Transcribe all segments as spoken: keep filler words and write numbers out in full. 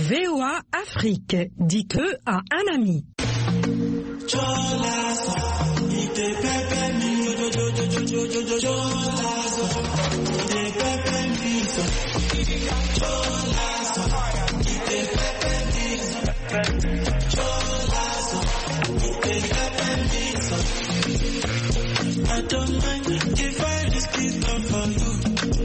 V O A Afrique, dites-le à un ami. I don't mind if I risk it all for you.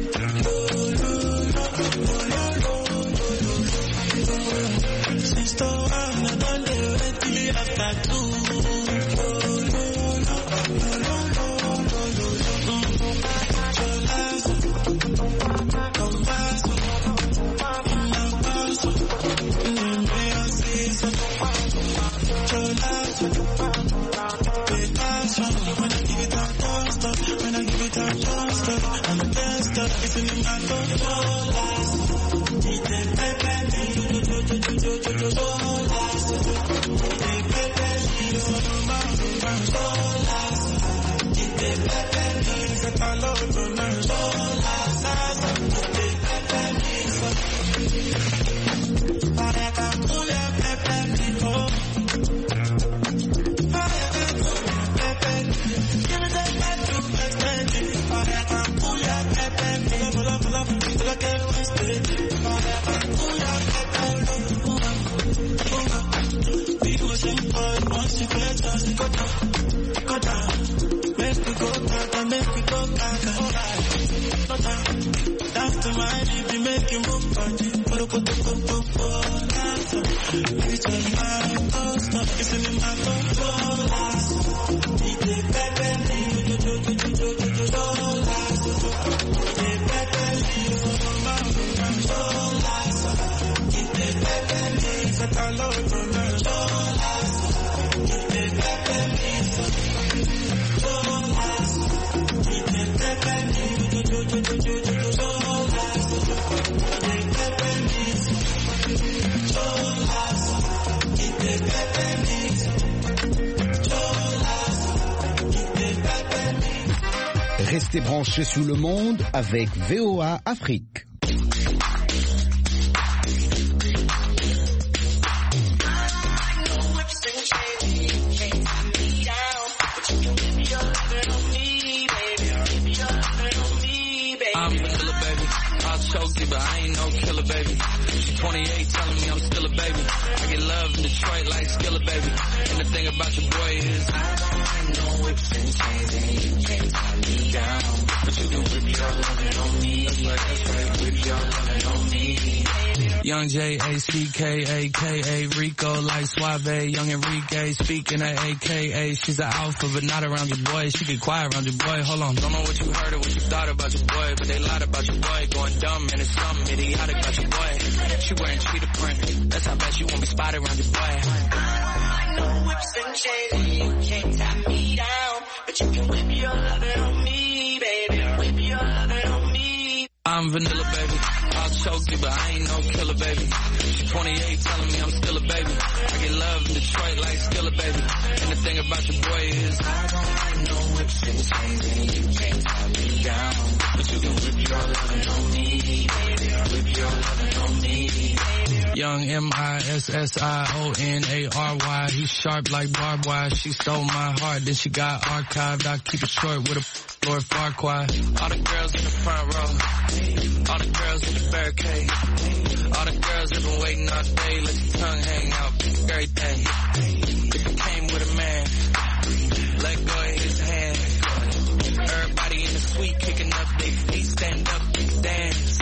Since the one I done the wait till after two. When I give it up, just stop. I'm a tester, it's in the matter. Solas, it ain't pepe, me, do, do, do, do, do, do, solas. It ain't pepe, me, so no man, solas. It ain't pepe, me, so talo, no man, solas. It ain't pepe, me, so. Para caculia, pepe, me, oh. Restez branchés sous le monde avec V O A Afrique. I'm vanilla, baby. I'll choke you, but I ain't no killer, baby. She's twenty-eight, telling me I'm still a baby. I get love in Detroit like Skilla, baby. And the thing about your boy is I don't like no whips and chains, and you can't tie me down. But you can whip your lovin' on me. That's right, that's right, whip your lovin' on me. Young J A C K A K A Rico like Suave, Young Enrique speaking at A K A. She's an alpha but not around your boy. She get quiet around your boy. Hold on, don't know what you heard or what you thought about your boy, but they lied about your boy. Going dumb and it's something idiotic about your boy. She wearing cheetah print. That's how bad she won't be spotted around your boy. I don't like no whips and chains, and you can't tie me down, but you can whip your lovin' on me, baby. Whip your lovin' on me. I'm vanilla, baby. I'll choke you, but I ain't no killer, baby. She's twenty-eight, telling me I'm still a baby. I get love in Detroit like Skilla, baby. And the thing about your boy is I don't like no whips and chains, and you can't tie me down, but you can whip your lovin' on me, baby. Whip your lovin' on me. Young M I S S I O N A R Y. He's sharp like barbed wire. She stole my heart, then she got archived. I keep it short with a Lord Farquaad. All the girls in the front row, all the girls in the barricade, all the girls have been waiting all day. Let your tongue hang out every day. If you came with a man, let go of his hand. Everybody in the suite kicking up their feet, stand up and dance.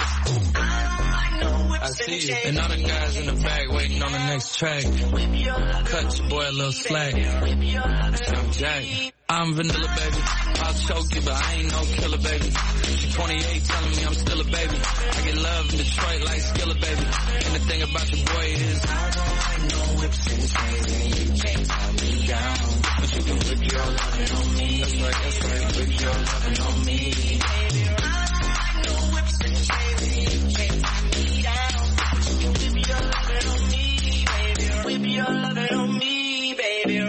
I see you. And all the guys in the back waiting on the next track. Cut your boy a little slack. I'm Jack. I'm vanilla, baby. I'll choke you, but I ain't no killer, baby. She's twenty-eight, telling me I'm still a baby. I get love in Detroit like Skilla, baby. And the thing about your boy is I don't like no whips and chains, and you can't tie me down, but you can whip your lovin' on me. That's right, that's right, whip your lovin' on me. I don't like no whips and chains, and you can't tie me down, but you can whip your lovin' on me, baby. Whip your lovin' on me, baby.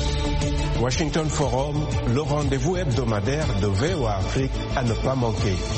Washington Forum, le rendez-vous hebdomadaire de V O A Afrique à ne pas manquer.